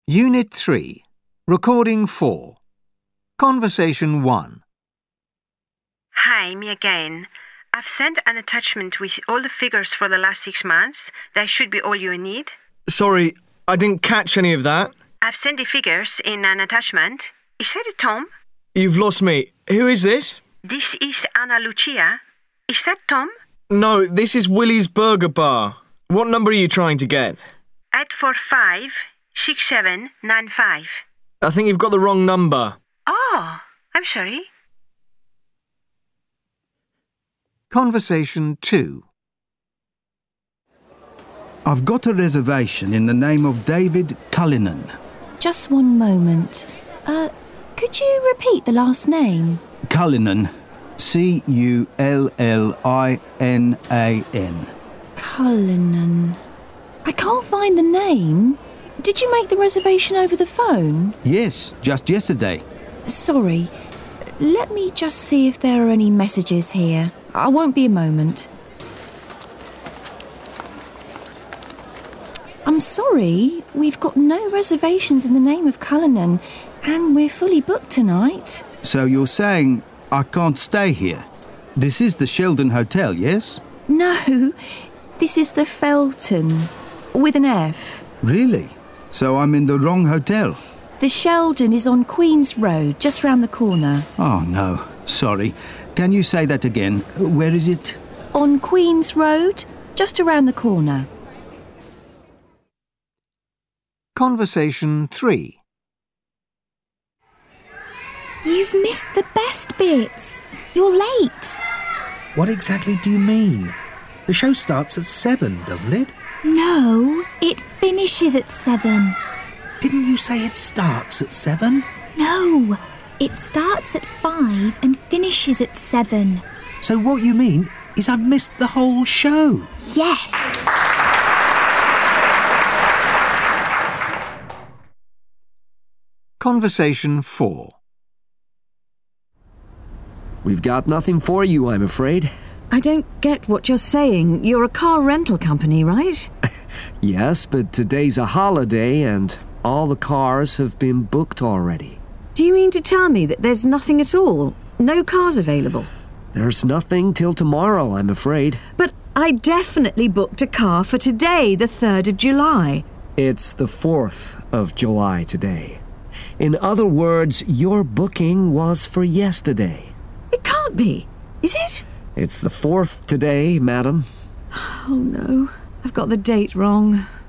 Unit 3. Recording 4. Conversation 1. Hi, me again. I've sent an attachment with all the figures for the last 6 months. That should be all you need. Sorry, I didn't catch any of that. I've sent the figures in an attachment. Is that Tom? You've lost me. Who is this? This is Ana Lucia. Is that Tom? No, this is Willie's Burger Bar. What number are you trying to get? 845-6795. I think you've got the wrong number. Oh, I'm sorry. Conversation 2. I've got a reservation in the name of David Cullinan. Just one moment. Could you repeat the last name? Cullinan. Cullinan. Cullinan. I can't find the name. Did you make the reservation over the phone? Yes, just yesterday. Sorry. Let me just see if there are any messages here. I won't be a moment. I'm sorry. We've got no reservations in the name of Cullinan, and we're fully booked tonight. So you're saying I can't stay here? This is the Sheldon Hotel, yes? No, this is the Felton, with an F. Really? So I'm in the wrong hotel? The Sheldon is on Queen's Road, just round the corner. Oh, no. Sorry. Can you say that again? Where is it? On Queen's Road, just around the corner. Conversation 3. You've missed the best bits. You're late. What exactly do you mean? The show starts at 7, doesn't it? No, it finishes at 7. Didn't you say it starts at 7? No, it starts at 5 and finishes at 7. So what you mean is I've missed the whole show? Yes. Conversation 4. We've got nothing for you, I'm afraid. I don't get what you're saying. You're a car rental company, right? Yes, but today's a holiday and all the cars have been booked already. Do you mean to tell me that there's nothing at all? No cars available? There's nothing till tomorrow, I'm afraid. But I definitely booked a car for today, the 3rd of July. It's the 4th of July today. In other words, your booking was for yesterday. It can't be. Is it? It's the 4th today, madam. Oh, no. I've got the date wrong.